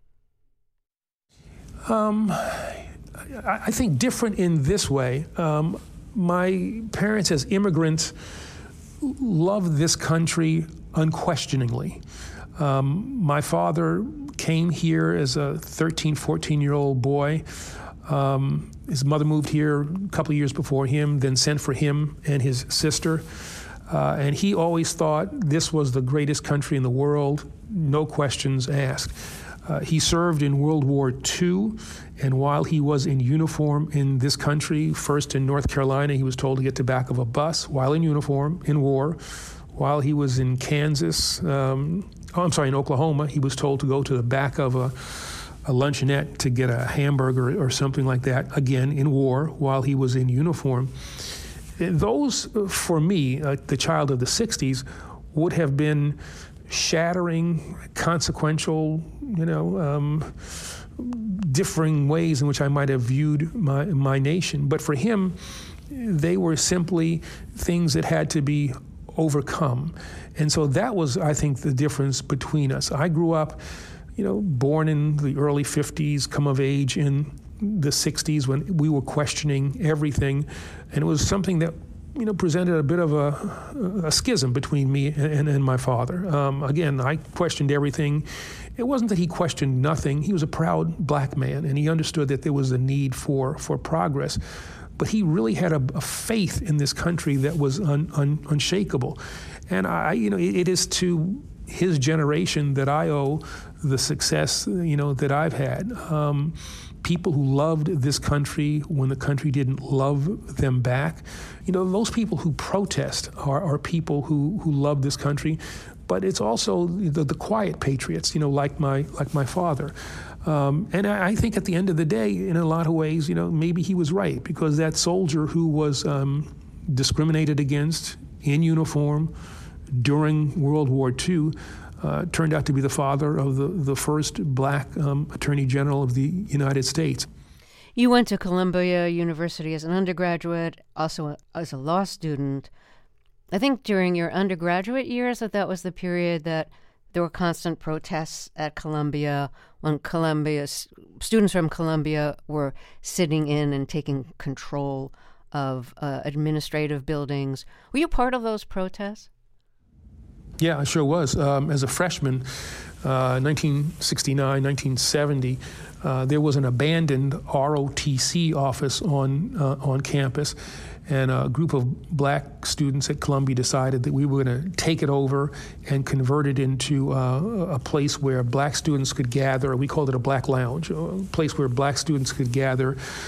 S2: Um, I, I think different in this way. Um, my parents as immigrants loved this country unquestioningly. Um, my father came here as a thirteen, fourteen-year-old boy. Um, his mother moved here a couple of years before him, then sent for him and his sister. Uh, and he always thought this was the greatest country in the world, no questions asked. Uh, he served in World War Two, and while he was in uniform in this country, first in North Carolina, he was told to get to the back of a bus while in uniform, in war. While he was in Kansas, um, oh, I'm sorry, in Oklahoma, he was told to go to the back of a, a luncheonette to get a hamburger or something like that, again, in war, while he was in uniform. Those, for me, uh, the child of the sixties, would have been shattering, consequential, you know, um, differing ways in which I might have viewed my, my nation. But for him, they were simply things that had to be overcome. And so that was, I think, the difference between us. I grew up, you know, born in the early fifties, come of age in the sixties when we were questioning everything, and it was something that, you know, presented a bit of a, a schism between me and, and my father. Um, again, I questioned everything. It wasn't that he questioned nothing. He was a proud black man, and he understood that there was a need for, for progress. But he really had a, a faith in this country that was un, un, unshakable. And I, you know, it, it is to his generation that I owe the success, you know, that I've had. Um, people who loved this country when the country didn't love them back. You know, those people who protest are, are people who, who love this country, but it's also the, the quiet patriots, you know, like my like my father. Um, and I, I think at the end of the day, in a lot of ways, you know, maybe he was right, because that soldier who was um, discriminated against in uniform during World War Two Uh, turned out to be the father of the, the first black um, Attorney General of the United States.
S3: You went to Columbia University as an undergraduate, also a, as a law student. I think during your undergraduate years that that was the period that there were constant protests at Columbia, when Columbia students from Columbia were sitting in and taking control of uh, administrative buildings. Were you part of those protests?
S2: Yeah, I sure was. Um, as a freshman, uh, nineteen sixty-nine, nineteen seventy, uh, there was an abandoned R O T C office on uh, on campus, and a group of black students at Columbia decided that we were going to take it over and convert it into uh, a place where black students could gather. We called it a black lounge, a place where black students could gather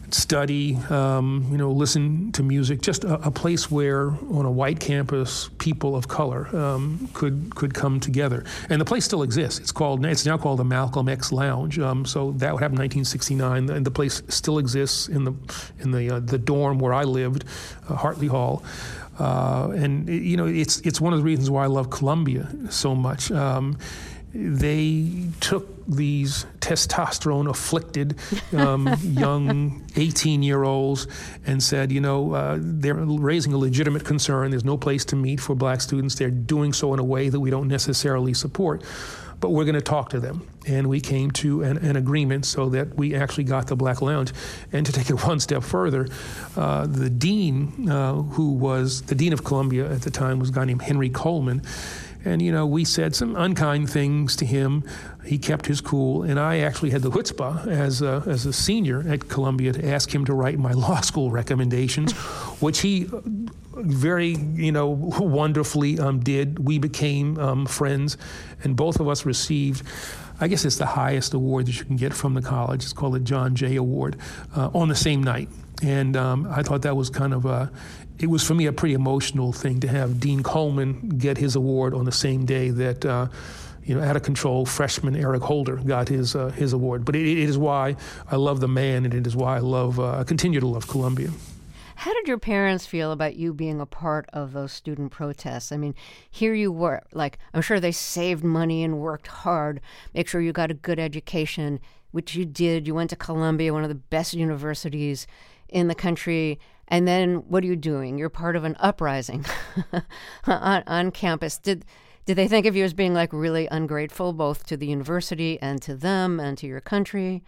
S2: study, um, you know, listen to music, just a, a place where on a white campus, people of color um, could could come together. And the place still exists. It's called, it's now called the Malcolm X Lounge. Um, so that would happen in nineteen sixty-nine, and the place still exists in the in the uh, the dorm where I lived, uh, Hartley Hall. Uh, and you know, it's it's one of the reasons why I love Columbia so much. Um, They took these testosterone-afflicted um, young eighteen-year-olds and said, you know, uh, they're raising a legitimate concern. There's no place to meet for black students. They're doing so in a way that we don't necessarily support, but we're going to talk to them. And we came to an, an agreement so that we actually got the Black Lounge. And to take it one step further, uh, the dean, uh, who was the dean of Columbia at the time, was a guy named Henry Coleman. And, you know, we said some unkind things to him. He kept his cool. And I actually had the chutzpah as a, as a senior at Columbia to ask him to write my law school recommendations, which he very, you know, wonderfully um, did. We became um, friends, and both of us received, I guess it's the highest award that you can get from the college. It's called the John Jay Award, uh, on the same night. And um, I thought that was kind of a, it was for me a pretty emotional thing to have Dean Coleman get his award on the same day that, uh, you know, out of control freshman Eric Holder got his uh, his award. But it, it is why I love the man, and it is why I love, uh, I continue to love Columbia.
S3: How did your parents feel about you being a part of those student protests? I mean, here you were, like, I'm sure they saved money and worked hard, make sure you got a good education, which you did. You went to Columbia, one of the best universities in the country. And then what are you doing? You're part of an uprising on, on campus. Did did they think of you as being like really ungrateful, both to the university and to them and to your country?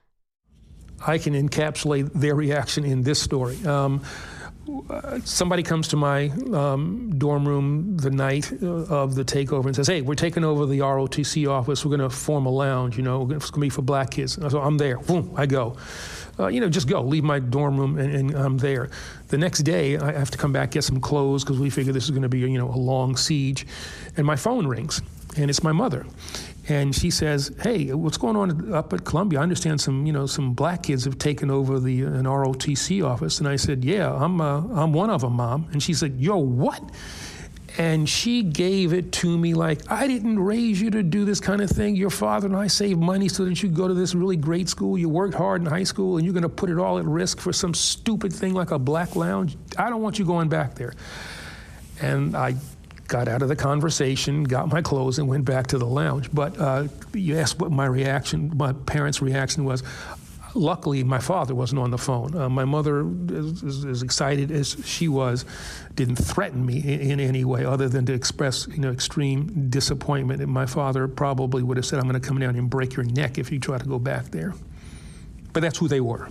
S2: I can encapsulate their reaction in this story. Um, somebody comes to my um, dorm room the night of the takeover and says, hey, we're taking over the R O T C office. We're going to form a lounge, you know, it's going to be for black kids. So I'm there. Boom, I go. Uh, you know, just go, leave my dorm room, and, and I'm there. The next day, I have to come back, get some clothes, because we figure this is going to be, you know, a long siege. And my phone rings, and it's my mother. And she says, hey, what's going on up at Columbia? I understand some, you know, some black kids have taken over the an R O T C office. And I said, yeah, I'm uh, I'm one of them, Mom. And she said, yo, what? And she gave it to me like, I didn't raise you to do this kind of thing. Your father and I saved money so that you go to this really great school. You worked hard in high school, and you're going to put it all at risk for some stupid thing like a black lounge? I don't want you going back there. And I got out of the conversation, got my clothes, and went back to the lounge. But uh, you asked what my reaction, my parents' reaction was. Luckily, my father wasn't on the phone. Uh, my mother, as, as excited as she was, didn't threaten me in, in any way other than to express, you know, extreme disappointment. And my father probably would have said, I'm going to come down and break your neck if you try to go back there. But that's who they were.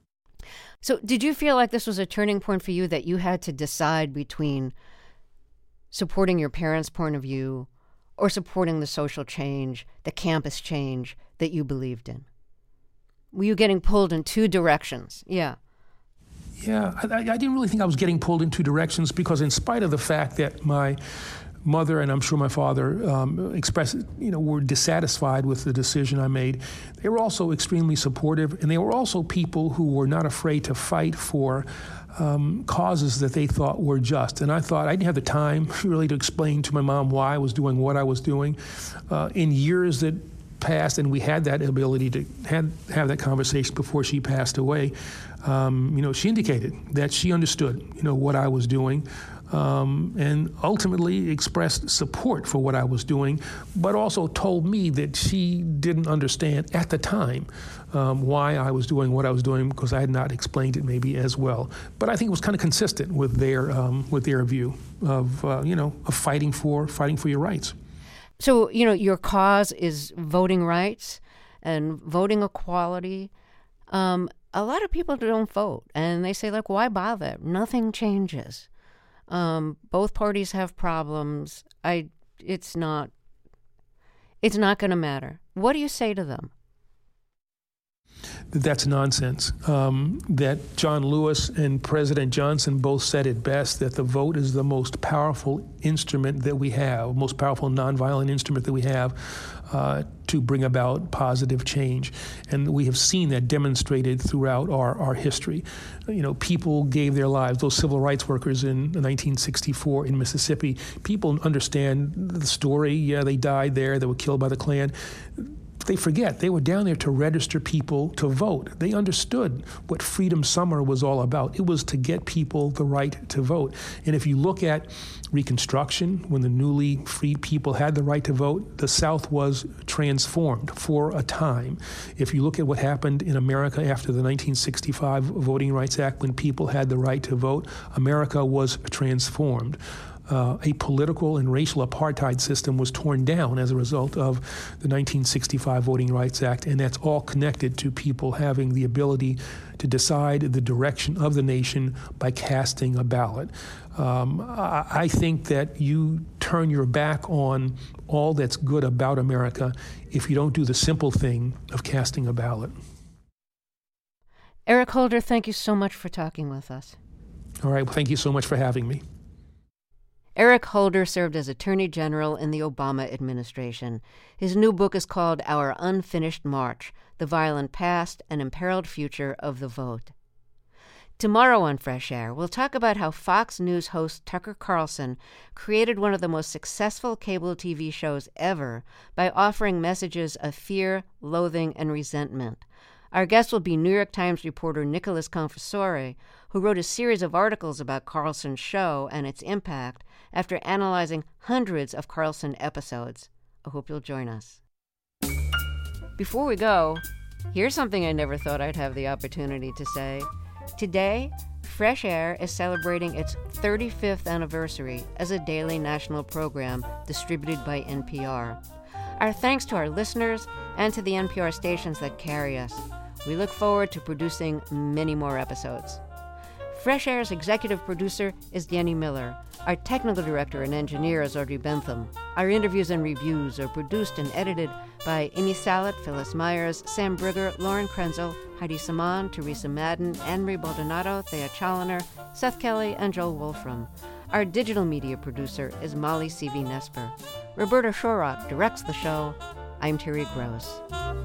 S3: So did you feel like this was a turning point for you, that you had to decide between supporting your parents' point of view or supporting the social change, the campus change that you believed in? Were you getting pulled in two directions? Yeah.
S2: Yeah, I, I didn't really think I was getting pulled in two directions, because in spite of the fact that my mother and I'm sure my father um, expressed, you know, were dissatisfied with the decision I made, they were also extremely supportive, and they were also people who were not afraid to fight for um, causes that they thought were just. And I thought I didn't have the time really to explain to my mom why I was doing what I was doing. Uh, in years that passed, and we had that ability to had, have that conversation before she passed away, um, you know, she indicated that she understood, you know, what I was doing, um, and ultimately expressed support for what I was doing, but also told me that she didn't understand at the time um, why I was doing what I was doing, because I had not explained it maybe as well. But I think it was kind of consistent with their um, with their view of uh, you know of fighting for fighting for your rights.
S3: So, you know, your cause is voting rights and voting equality. Um, a lot of people don't vote, and they say, like, why bother? Nothing changes. Um, both parties have problems. I, it's not, it's not going to matter. What do you say to them?
S2: that that's nonsense. Um, that John Lewis and President Johnson both said it best, that the vote is the most powerful instrument that we have, most powerful nonviolent instrument that we have uh, to bring about positive change. And we have seen that demonstrated throughout our, our history. You know, people gave their lives, those civil rights workers in nineteen sixty-four in Mississippi, people understand the story. Yeah, they died there, they were killed by the Klan. They forget they were down there to register people to vote. They understood what Freedom Summer was all about. It was to get people the right to vote. And if you look at Reconstruction, when the newly freed people had the right to vote, the South was transformed for a time. If you look at what happened in America after the nineteen sixty-five Voting Rights Act, when people had the right to vote, America was transformed. Uh, a political and racial apartheid system was torn down as a result of the nineteen sixty-five Voting Rights Act, and that's all connected to people having the ability to decide the direction of the nation by casting a ballot. Um, I, I think that you turn your back on all that's good about America if you don't do the simple thing of casting a ballot.
S3: Eric Holder, thank you so much for talking with us.
S2: All right, well, thank you so much for having me.
S3: Eric Holder served as Attorney General in the Obama administration. His new book is called Our Unfinished March: The Violent Past and Imperiled Future of the Vote. Tomorrow on Fresh Air, we'll talk about how Fox News host Tucker Carlson created one of the most successful cable T V shows ever by offering messages of fear, loathing, and resentment. Our guest will be New York Times reporter Nicholas Confessore, who wrote a series of articles about Carlson's show and its impact after analyzing hundreds of Carlson episodes. I hope you'll join us. Before we go, here's something I never thought I'd have the opportunity to say. Today, Fresh Air is celebrating its thirty-fifth anniversary as a daily national program distributed by N P R. Our thanks to our listeners and to the N P R stations that carry us. We look forward to producing many more episodes. Fresh Air's executive producer is Danny Miller. Our technical director and engineer is Audrey Bentham. Our interviews and reviews are produced and edited by Amy Salet, Phyllis Myers, Sam Brigger, Lauren Krenzel, Heidi Saman, Teresa Madden, Anne-Marie Baldonado, Thea Challoner, Seth Kelly, and Joel Wolfram. Our digital media producer is Molly C V Nesper. Roberta Shorrock directs the show. I'm Terry Gross.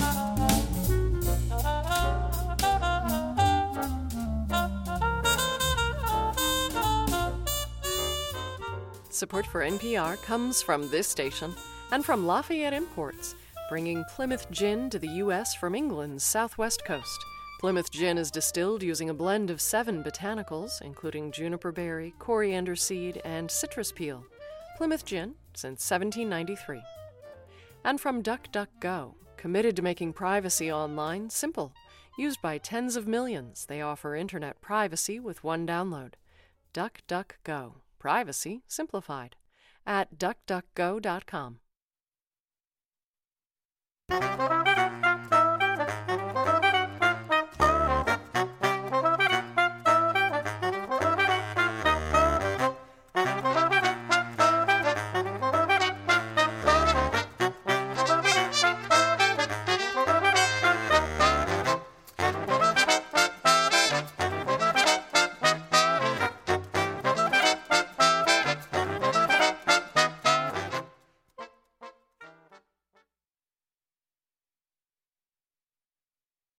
S4: Support for N P R comes from this station and from Lafayette Imports, bringing Plymouth Gin to the U S from England's southwest coast. Plymouth Gin is distilled using a blend of seven botanicals, including juniper berry, coriander seed, and citrus peel. Plymouth Gin since seventeen ninety-three. And from DuckDuckGo, committed to making privacy online simple. Used by tens of millions, they offer internet privacy with one download. DuckDuckGo. Privacy simplified. At duck duck go dot com.